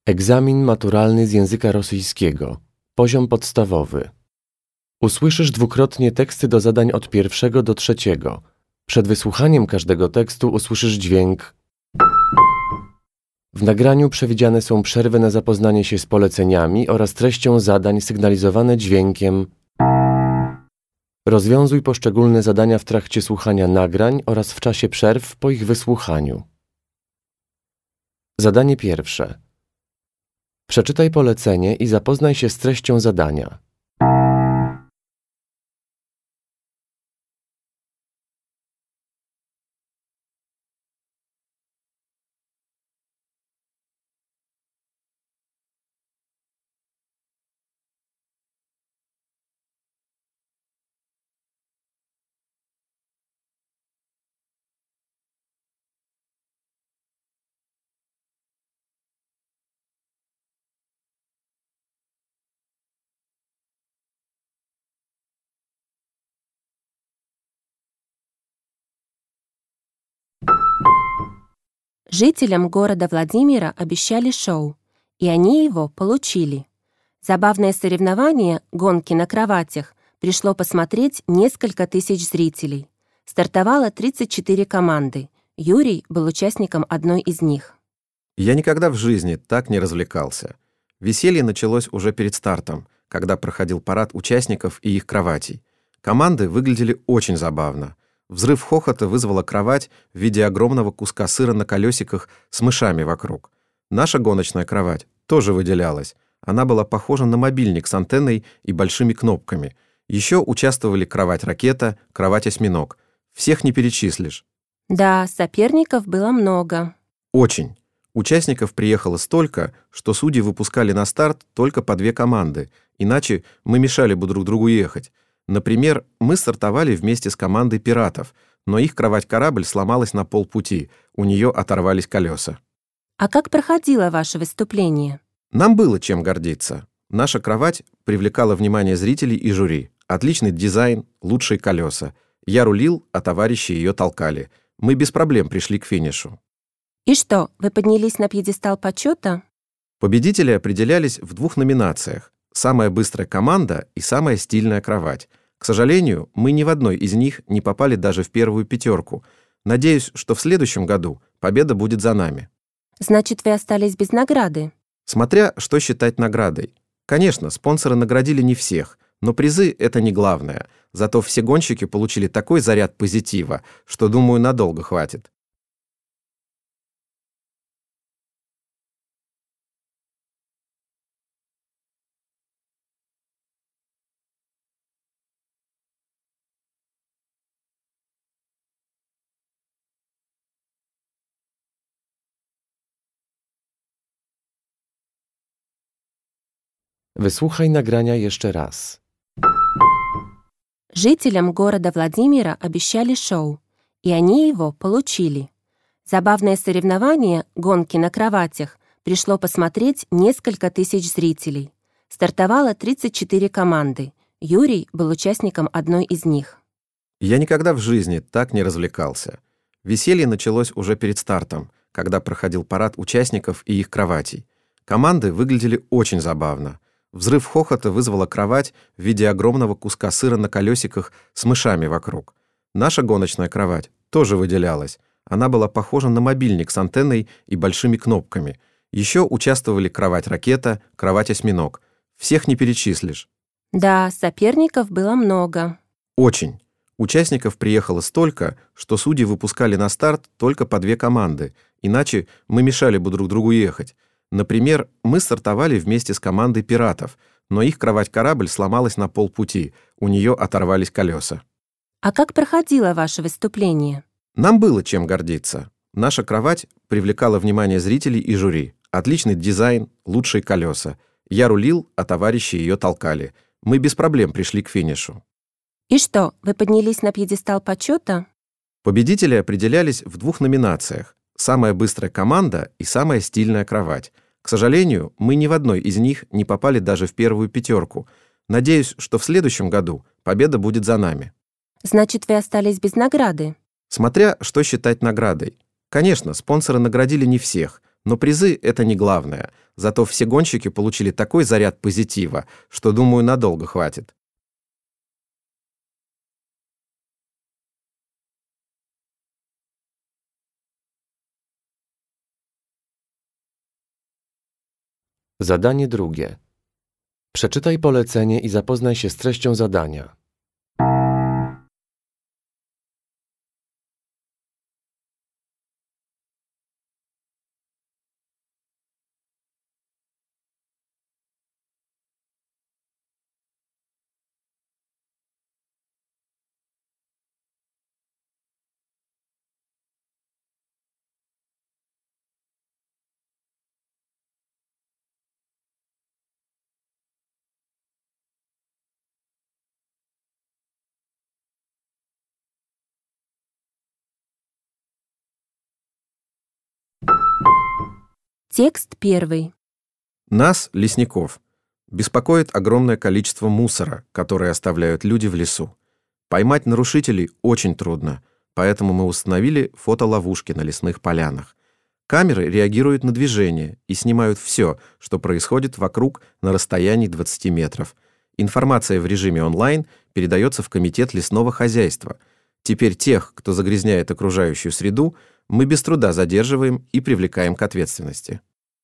Egzamin maturalny z języka rosyjskiego. Poziom podstawowy. Usłyszysz dwukrotnie teksty do zadań od 1 do 3. Przed wysłuchaniem każdego tekstu usłyszysz dźwięk. W nagraniu przewidziane są przerwy na zapoznanie się z poleceniami oraz treścią zadań sygnalizowane dźwiękiem. Rozwiązuj poszczególne zadania w trakcie słuchania nagrań oraz w czasie przerw po ich wysłuchaniu. Zadanie pierwsze. Przeczytaj polecenie i zapoznaj się z treścią zadania. Жителям города Владимира обещали шоу, и они его получили. Забавное соревнование «Гонки на кроватях» пришло посмотреть несколько тысяч зрителей. Стартовало 34 команды. Юрий был участником одной из них. Я никогда в жизни так не развлекался. Веселье началось уже перед стартом, когда проходил парад участников и их кроватей. Команды выглядели очень забавно. Взрыв хохота вызвала кровать в виде огромного куска сыра на колесиках с мышами вокруг. Наша гоночная кровать тоже выделялась. Она была похожа на мобильник с антенной и большими кнопками. Еще участвовали кровать-ракета, кровать-осьминог. Всех не перечислишь. Да, соперников было много. Очень. Участников приехало столько, что судьи выпускали на старт только по 2 команды, иначе мы мешали бы друг другу ехать. Например, мы стартовали вместе с командой пиратов, но их кровать-корабль сломалась на полпути, у нее оторвались колеса. А как проходило ваше выступление? Нам было чем гордиться. Наша кровать привлекала внимание зрителей и жюри. Отличный дизайн, лучшие колеса. Я рулил, а товарищи ее толкали. Мы без проблем пришли к финишу. И что, вы поднялись на пьедестал почета? Победители определялись в 2 номинациях. Самая быстрая команда и самая стильная кровать. К сожалению, мы ни в одной из них не попали даже в первую 5. Надеюсь, что в следующем году победа будет за нами. Значит, вы остались без награды? Смотря что считать наградой. Конечно, спонсоры наградили не всех, но призы — это не главное. Зато все гонщики получили такой заряд позитива, что, думаю, надолго хватит. Wysłuchaj nagrania jeszcze raz. Жителям города Владимира обещали шоу, и они его получили. Забавное соревнование «Гонки на кроватях» пришло посмотреть несколько тысяч зрителей. Стартовало 34 команды. Юрий был участником одной из них. Я никогда в жизни так не развлекался. Веселье началось уже перед стартом, когда проходил парад участников и их кроватей. Команды выглядели очень забавно. Взрыв хохота вызвала кровать в виде огромного куска сыра на колесиках с мышами вокруг. Наша гоночная кровать тоже выделялась. Она была похожа на мобильник с антенной и большими кнопками. Еще участвовали кровать-ракета, кровать-осьминог. Всех не перечислишь. Да, соперников было много. Очень. Участников приехало столько, что судьи выпускали на старт только по 2 команды, иначе мы мешали бы друг другу ехать. Например, мы стартовали вместе с командой пиратов, но их кровать-корабль сломалась на полпути, у нее оторвались колеса. А как проходило ваше выступление? Нам было чем гордиться. Наша кровать привлекала внимание зрителей и жюри. Отличный дизайн, лучшие колеса. Я рулил, а товарищи ее толкали. Мы без проблем пришли к финишу. И что, вы поднялись на пьедестал почета? Победители определялись в 2 номинациях. Самая быстрая команда и самая стильная кровать. К сожалению, мы ни в одной из них не попали даже в первую 5. Надеюсь, что в следующем году победа будет за нами. Значит, вы остались без награды? Смотря что считать наградой. Конечно, спонсоры наградили не всех, Но призы — это не главное. Зато все гонщики получили такой заряд позитива, что, думаю, надолго хватит. Zadanie drugie. Przeczytaj polecenie i zapoznaj się z treścią zadania. Текст первый. Нас, лесников, беспокоит огромное количество мусора, которое оставляют люди в лесу. Поймать нарушителей очень трудно, поэтому мы установили фотоловушки на лесных полянах. Камеры реагируют на движение и снимают все, что происходит вокруг на расстоянии 20 метров. Информация в режиме онлайн передается в Комитет лесного хозяйства. Теперь тех, кто загрязняет окружающую среду, мы без труда задерживаем и привлекаем к ответственности.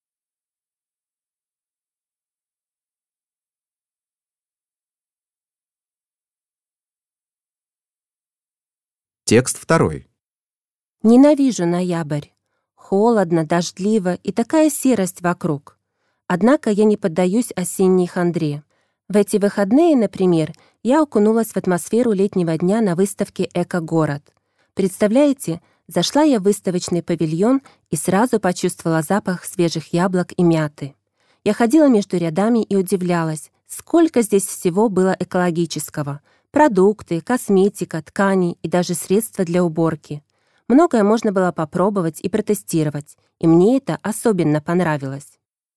Текст второй. Ненавижу ноябрь. Холодно, дождливо и такая серость вокруг. Однако я не поддаюсь осенней хандре. В эти выходные, например, я окунулась в атмосферу летнего дня на выставке «Эко-город». Представляете, зашла я в выставочный павильон и сразу почувствовала запах свежих яблок и мяты. Я ходила между рядами и удивлялась, сколько здесь всего было экологического. Продукты, косметика, ткани и даже средства для уборки. Многое можно было попробовать и протестировать, и мне это особенно понравилось.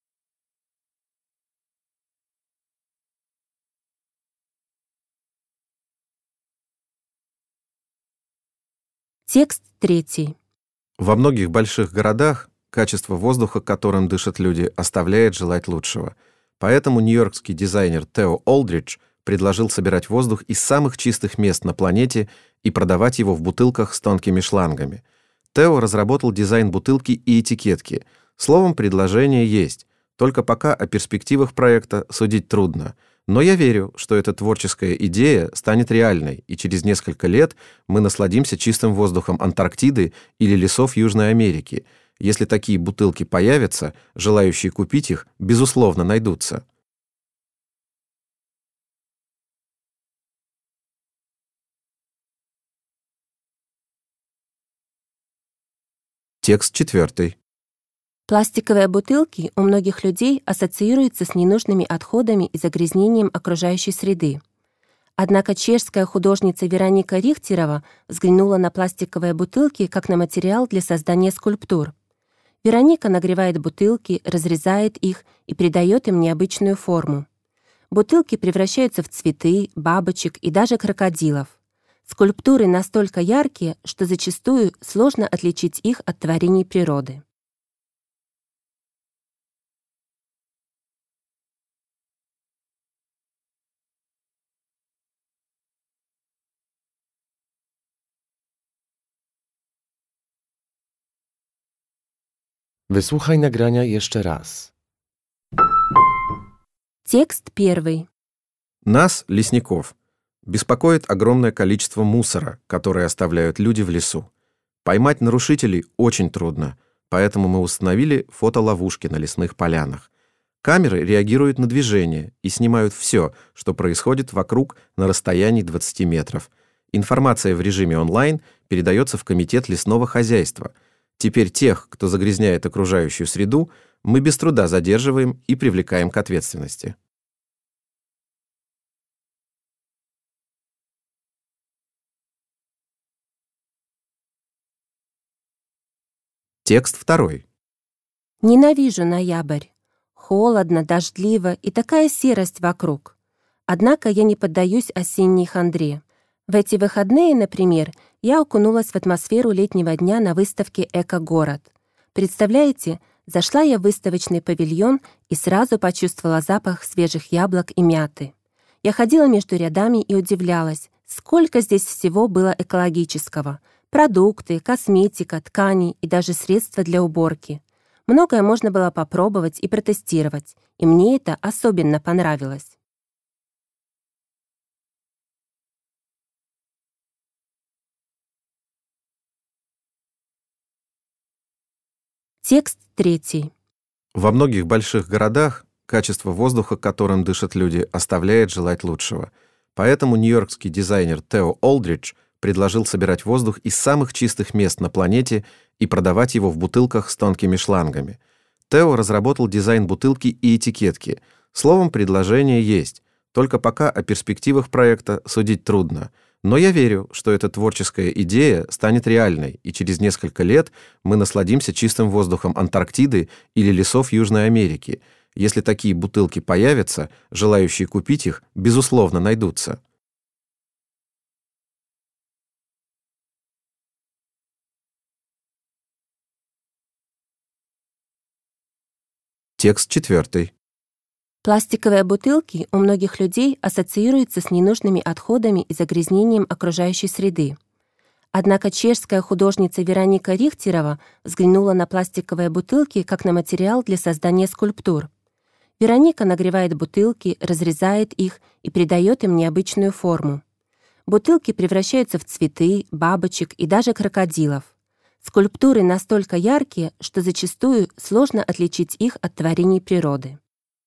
Текст третий. Во многих больших городах качество воздуха, которым дышат люди, оставляет желать лучшего. Поэтому нью-йоркский дизайнер Тео Олдридж предложил собирать воздух из самых чистых мест на планете и продавать его в бутылках с тонкими шлангами. Тео разработал дизайн бутылки и этикетки. Словом, предложение есть. Только пока о перспективах проекта судить трудно. Но я верю, что эта творческая идея станет реальной, и через несколько лет мы насладимся чистым воздухом Антарктиды или лесов Южной Америки. Если такие бутылки появятся, желающие купить их, безусловно, найдутся. Текст четвертый. Пластиковые бутылки у многих людей ассоциируются с ненужными отходами и загрязнением окружающей среды. Однако чешская художница Вероника Рихтерова взглянула на пластиковые бутылки как на материал для создания скульптур. Вероника нагревает бутылки, разрезает их и придает им необычную форму. Бутылки превращаются в цветы, бабочек и даже крокодилов. Скульптуры настолько яркие, что зачастую сложно отличить их от творений природы. Wysłuchaj nagrania jeszcze raz. Текст первый. Нас, лесников, беспокоит огромное количество мусора, которое оставляют люди в лесу. Поймать нарушителей очень трудно, поэтому мы установили фотоловушки на лесных полянах. Камеры реагируют на движение и снимают все, что происходит вокруг на расстоянии 20 метров. Информация в режиме онлайн передается в Комитет лесного хозяйства. Теперь тех, кто загрязняет окружающую среду, мы без труда задерживаем и привлекаем к ответственности. Текст второй. Ненавижу ноябрь. Холодно, дождливо и такая серость вокруг. Однако я не поддаюсь осенней хандре. В эти выходные, например, я окунулась в атмосферу летнего дня на выставке «Эко-город». Представляете, Зашла я в выставочный павильон и сразу почувствовала запах свежих яблок и мяты. Я ходила между рядами и удивлялась, сколько здесь всего было экологического. Продукты, косметика, ткани и даже средства для уборки. Многое можно было попробовать и протестировать, и мне это особенно понравилось. Текст 3. Во многих больших городах качество воздуха, которым дышат люди, оставляет желать лучшего. Поэтому нью-йоркский дизайнер Тео Олдридж предложил собирать воздух из самых чистых мест на планете и продавать его в бутылках с тонкими шлангами. Тео разработал дизайн бутылки и этикетки. Словом, предложение есть. Только пока о перспективах проекта судить трудно. Но я верю, что эта творческая идея станет реальной, и через несколько лет мы насладимся чистым воздухом Антарктиды или лесов Южной Америки. Если такие бутылки появятся, желающие купить их, безусловно, найдутся. Текст 4. Пластиковые бутылки у многих людей ассоциируются с ненужными отходами и загрязнением окружающей среды. Однако чешская художница Вероника Рихтерова взглянула на пластиковые бутылки как на материал для создания скульптур. Вероника нагревает бутылки, разрезает их и придает им необычную форму. Бутылки превращаются в цветы, бабочек и даже крокодилов. Скульптуры настолько яркие, что зачастую сложно отличить их от творений природы.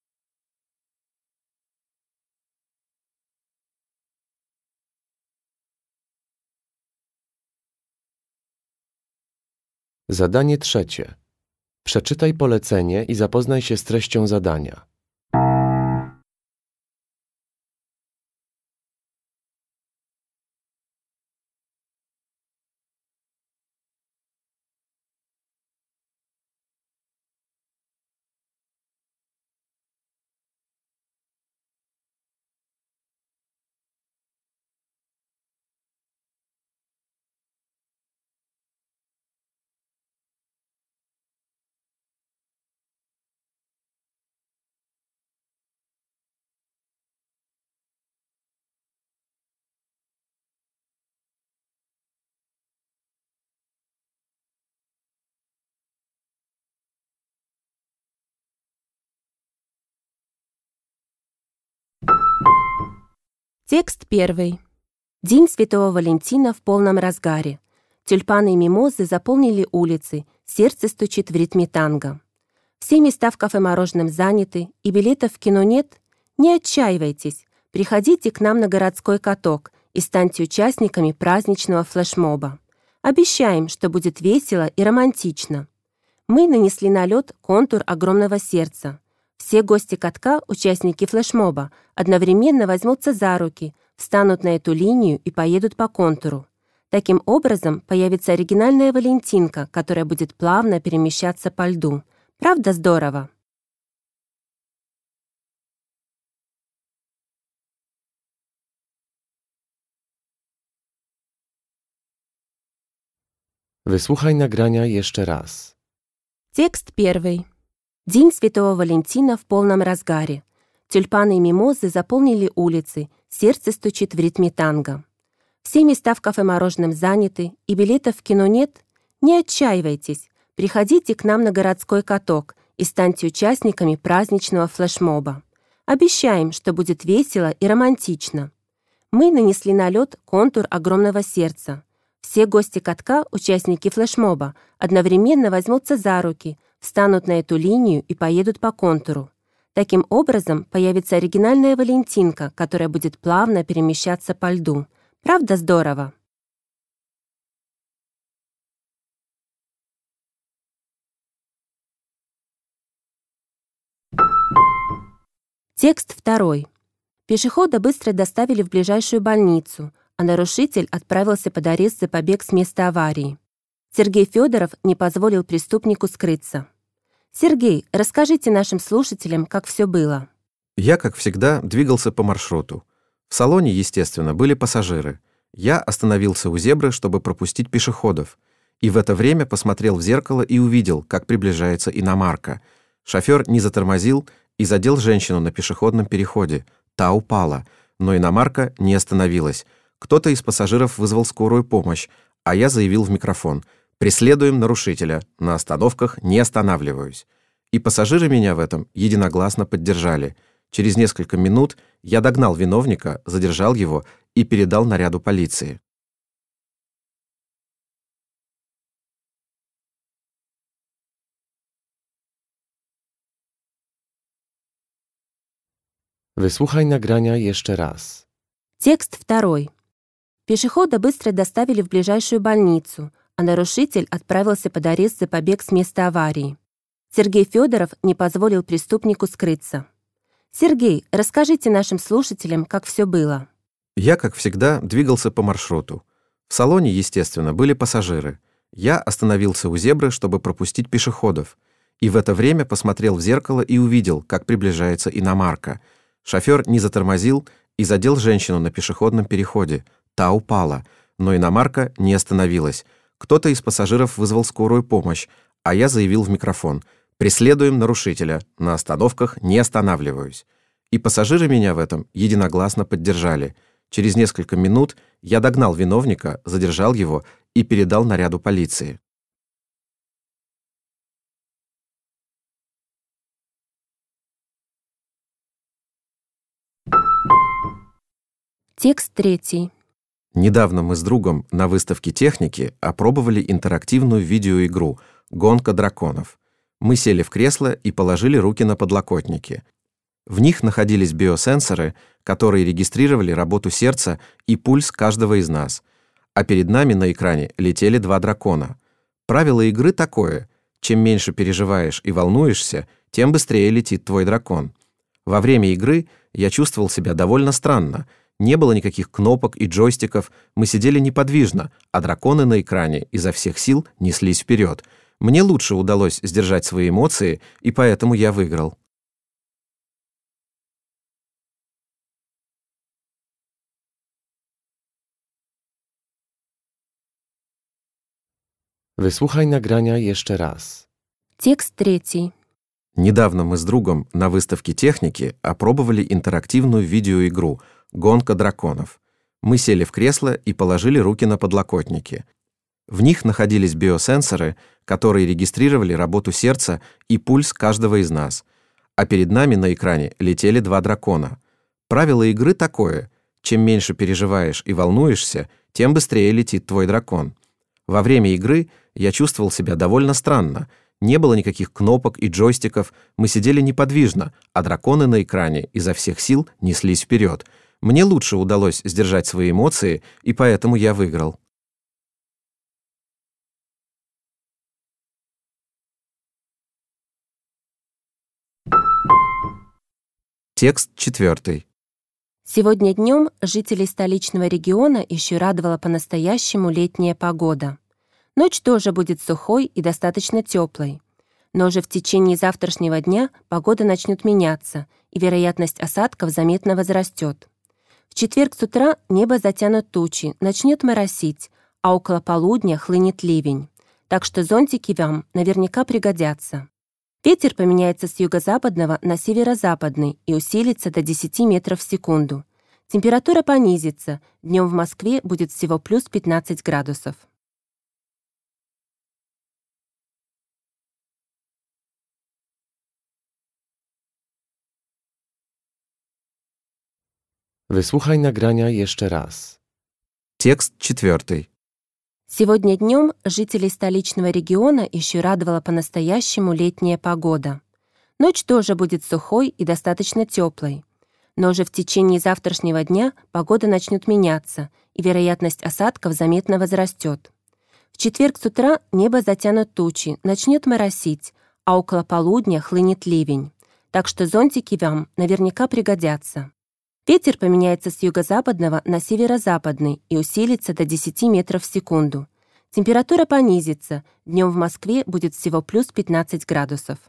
Zadanie 3. Przeczytaj polecenie i zapoznaj się z treścią zadania. Текст 1. День Святого Валентина в полном разгаре. Тюльпаны и мимозы заполнили улицы, сердце стучит в ритме танго. Все места в кафе-мороженом заняты, и билетов в кино нет? Не отчаивайтесь, приходите к нам на городской каток и станьте участниками праздничного флешмоба. Обещаем, что будет весело и романтично. Мы нанесли на лед контур огромного сердца. Все гости катка, участники флешмоба, одновременно возьмутся за руки, встанут на эту линию и поедут по контуру. Таким образом, появится оригинальная Валентинка, которая будет плавно перемещаться по льду. Правда здорово? Wysłuchaj nagrania jeszcze raz. Текст 1. День Святого Валентина в полном разгаре. Тюльпаны и мимозы заполнили улицы, сердце стучит в ритме танго. Все места в кафе-мороженом заняты, и билетов в кино нет? Не отчаивайтесь, приходите к нам на городской каток и станьте участниками праздничного флешмоба. Обещаем, что будет весело и романтично. Мы нанесли на лед контур огромного сердца. Все гости катка, участники флешмоба, одновременно возьмутся за руки, встанут на эту линию и поедут по контуру. Таким образом, появится оригинальная Валентинка, которая будет плавно перемещаться по льду. Правда здорово? Текст 2. Пешехода быстро доставили в ближайшую больницу, а нарушитель отправился под арест за побег с места аварии. Сергей Федоров не позволил преступнику скрыться. Сергей, расскажите нашим слушателям, как все было. Я, как всегда, двигался по маршруту. В салоне, естественно, были пассажиры. Я остановился у зебры, чтобы пропустить пешеходов. и в это время посмотрел в зеркало и увидел, как приближается иномарка. Шофер не затормозил и задел женщину на пешеходном переходе. Та упала, но иномарка не остановилась. Кто-то из пассажиров вызвал скорую помощь, а я заявил в микрофон: «Преследуем нарушителя, на остановках не останавливаюсь». И пассажиры меня в этом единогласно поддержали. Через несколько минут я догнал виновника, задержал его и передал наряду полиции. Wysłuchaj nagrania jeszcze raz. Текст второй. Пешехода быстро доставили в ближайшую больницу, а нарушитель отправился под арест за побег с места аварии. Сергей Федоров не позволил преступнику скрыться. Сергей, расскажите нашим слушателям, как все было. Я, как всегда, двигался по маршруту. В салоне, естественно, были пассажиры. Я остановился у зебры, чтобы пропустить пешеходов. И в это время посмотрел в зеркало и увидел, как приближается иномарка. Шофер не затормозил и задел женщину на пешеходном переходе. Та упала, но иномарка не остановилась. Кто-то из пассажиров вызвал скорую помощь, а я заявил в микрофон: «Преследуем нарушителя, на остановках не останавливаюсь». И пассажиры меня в этом единогласно поддержали. Через несколько минут я догнал виновника, задержал его и передал наряду полиции. Текст третий. Недавно мы с другом на выставке техники опробовали интерактивную видеоигру «Гонка драконов». Мы сели в кресло и положили руки на подлокотники. В них находились биосенсоры, которые регистрировали работу сердца и пульс каждого из нас. А перед нами на экране летели два дракона. Правило игры такое: чем меньше переживаешь и волнуешься, тем быстрее летит твой дракон. Во время игры я чувствовал себя довольно странно. Не было никаких кнопок и джойстиков, мы сидели неподвижно, а драконы на экране изо всех сил неслись вперед. Мне лучше удалось сдержать свои эмоции, и поэтому я выиграл. Wysłuchaj nagrania jeszcze raz. Текст третий. Недавно мы с другом на выставке техники опробовали интерактивную видеоигру «Гонка драконов». Мы сели в кресло и положили руки на подлокотники. В них находились биосенсоры, которые регистрировали работу сердца и пульс каждого из нас. А перед нами на экране летели два дракона. Правило игры такое: чем меньше переживаешь и волнуешься, тем быстрее летит твой дракон. Во время игры я чувствовал себя довольно странно. Не было никаких кнопок и джойстиков, мы сидели неподвижно, а драконы на экране изо всех сил неслись вперед. Мне лучше удалось сдержать свои эмоции, и поэтому я выиграл. Текст четвертый. Сегодня днем жителей столичного региона еще радовала по-настоящему летняя погода. Ночь тоже будет сухой и достаточно теплой. Но уже в течение завтрашнего дня погода начнет меняться, и вероятность осадков заметно возрастет. В четверг с утра небо затянут тучи, начнет моросить, а около полудня хлынет ливень. Так что зонтики вам наверняка пригодятся. Ветер поменяется с юго-западного на северо-западный и усилится до 10 метров в секунду. Температура понизится, днем в Москве будет всего плюс 15 градусов. Wysłuchaj nagrania jeszcze raz. Текст четвертый. Сегодня днем жителей столичного региона еще радовала по-настоящему летняя погода. Ночь тоже будет сухой и достаточно теплой. Но уже в течение завтрашнего дня погода начнет меняться, и вероятность осадков заметно возрастет. В четверг с утра небо затянут тучи, начнет моросить, а около полудня хлынет ливень. Так что зонтики вам наверняка пригодятся. Ветер поменяется с юго-западного на северо-западный и усилится до 10 метров в секунду. Температура понизится, днем в Москве будет всего плюс 15 градусов.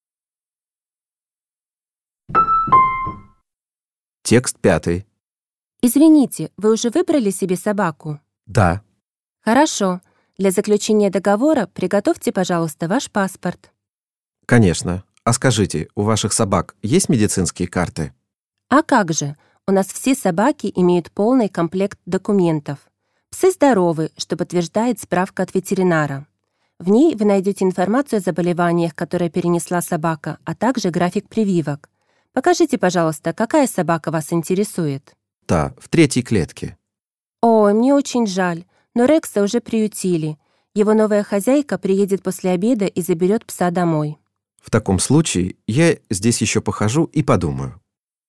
Текст пятый. Извините, вы уже выбрали себе собаку? Да. Хорошо. Для заключения договора приготовьте, пожалуйста, ваш паспорт. Конечно. А скажите, у ваших собак есть медицинские карты? А как же? У нас все собаки имеют полный комплект документов. Псы здоровы, что подтверждает справка от ветеринара. В ней вы найдете информацию о заболеваниях, которые перенесла собака, а также график прививок. Покажите, пожалуйста, какая собака вас интересует. Да, в третьей клетке. Ой, мне очень жаль, но Рекса уже приютили. Его новая хозяйка приедет после обеда и заберет пса домой. В таком случае я здесь еще похожу и подумаю.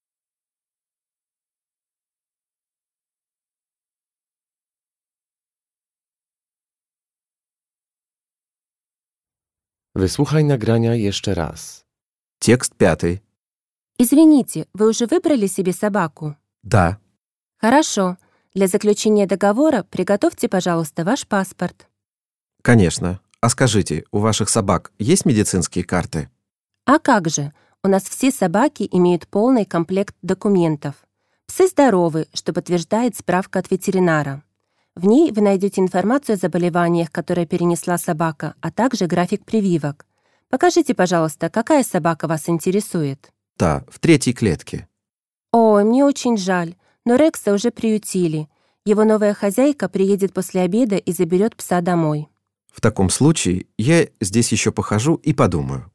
Wysłuchaj nagrania jeszcze raz. Текст 5. Извините, вы уже выбрали себе собаку? Да. Хорошо. Для заключения договора приготовьте, пожалуйста, ваш паспорт. Конечно. А скажите, у ваших собак есть медицинские карты? А как же? У нас все собаки имеют полный комплект документов. Псы здоровы, что подтверждает справка от ветеринара. В ней вы найдете информацию о заболеваниях, которые перенесла собака, а также график прививок. Покажите, пожалуйста, какая собака вас интересует. Да, в третьей клетке. Ой, мне очень жаль, но Рекса уже приютили. Его новая хозяйка приедет после обеда и заберет пса домой. В таком случае я здесь еще похожу и подумаю.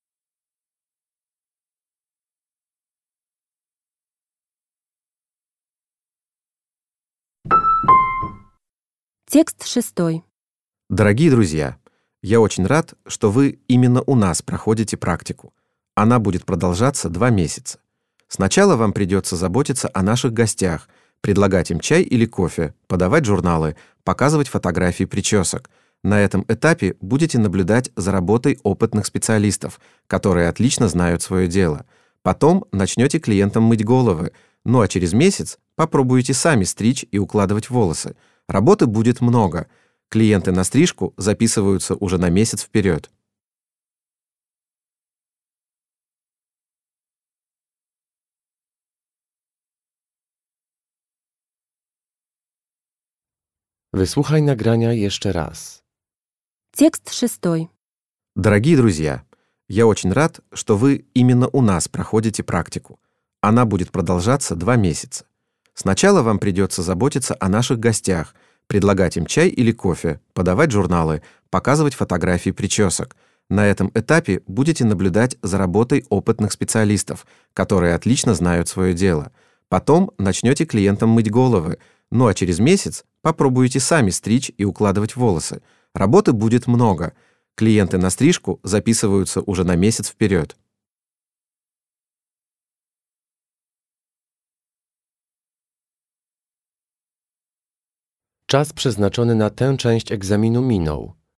Текст 6. Дорогие друзья, я очень рад, что вы именно у нас проходите практику. Она будет продолжаться 2 месяца. Сначала вам придется заботиться о наших гостях, предлагать им чай или кофе, подавать журналы, показывать фотографии причесок. На этом этапе будете наблюдать за работой опытных специалистов, которые отлично знают свое дело. Потом начнете клиентам мыть головы, ну а через месяц попробуете сами стричь и укладывать волосы. Работы будет много. Клиенты на стрижку записываются уже на месяц вперед. Wysłuchaj nagrania jeszcze raz. Текст 6. Дорогие друзья, я очень рад, что вы именно у нас проходите практику. Она будет продолжаться 2 месяца. Сначала вам придется заботиться о наших гостях, предлагать им чай или кофе, подавать журналы, показывать фотографии причесок. На этом этапе будете наблюдать за работой опытных специалистов, которые отлично знают свое дело. Потом начнете клиентам мыть головы, ну а через месяц попробуете сами стричь и укладывать волосы. Работы будет много. Клиенты на стрижку записываются уже на месяц вперед. Czas przeznaczony na tę część egzaminu minął.